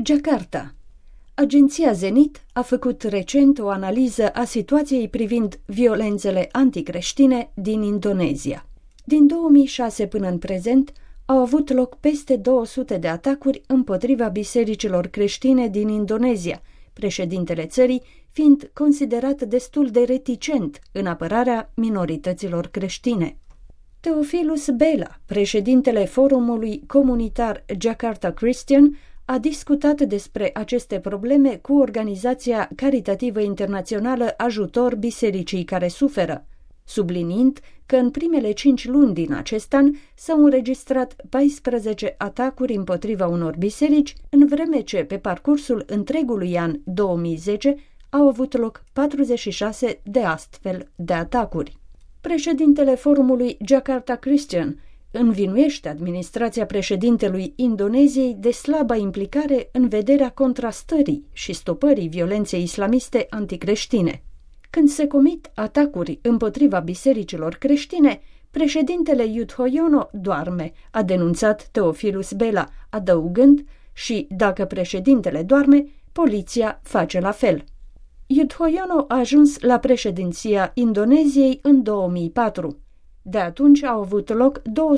Jakarta. Agenția Zenit a făcut recent o analiză a situației privind violențele anticreștine din Indonezia. Din 2006 până în prezent au avut loc peste 200 de atacuri împotriva bisericilor creștine din Indonezia, președintele țării fiind considerat destul de reticent în apărarea minorităților creștine. Theophilus Bela, președintele forumului comunitar Jakarta Christian, a discutat despre aceste probleme cu organizația caritativă internațională Ajutor Bisericii care suferă, subliniind că în primele 5 luni din acest an s-au înregistrat 14 atacuri împotriva unor biserici, în vreme ce pe parcursul întregului an 2010 au avut loc 46 de astfel de atacuri. Președintele forumului Jakarta Christian învinuiește administrația președintelui Indoneziei de slaba implicare în vederea contrastării și stopării violenței islamiste anticreștine. Când se comit atacuri împotriva bisericilor creștine, președintele Yudhoyono doarme, a denunțat Theophilus Bela, adăugând: și dacă președintele doarme, poliția face la fel. Yudhoyono a ajuns la președinția Indoneziei în 2004. De atunci au avut loc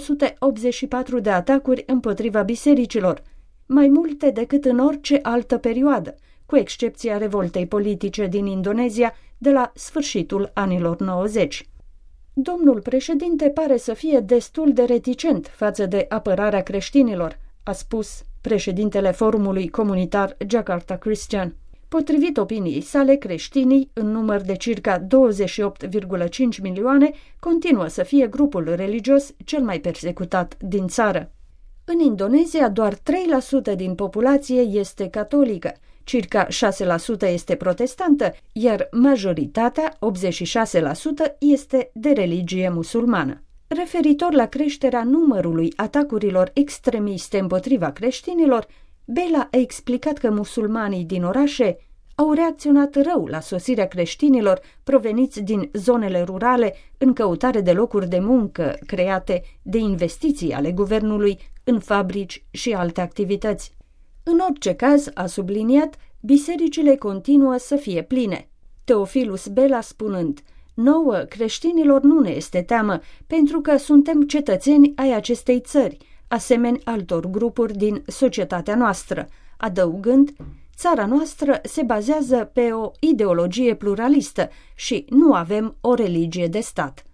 284 de atacuri împotriva bisericilor, mai multe decât în orice altă perioadă, cu excepția revoltei politice din Indonezia de la sfârșitul anilor 90. Domnul președinte pare să fie destul de reticent față de apărarea creștinilor, a spus președintele forumului comunitar Jakarta Christian. Potrivit opiniei sale, creștinii, în număr de circa 28,5 milioane, continuă să fie grupul religios cel mai persecutat din țară. În Indonezia, doar 3% din populație este catolică, circa 6% este protestantă, iar majoritatea, 86%, este de religie musulmană. Referitor la creșterea numărului atacurilor extremiste împotriva creștinilor, Bela a explicat că musulmanii din orașe au reacționat rău la sosirea creștinilor proveniți din zonele rurale în căutare de locuri de muncă create de investiții ale guvernului în fabrici și alte activități. În orice caz, a subliniat, bisericile continuă să fie pline. Theophilus Bela spunând: nouă, creștinilor, nu ne este teamă, pentru că suntem cetățeni ai acestei țări, asemeni altor grupuri din societatea noastră, adăugând: țara noastră se bazează pe o ideologie pluralistă și nu avem o religie de stat.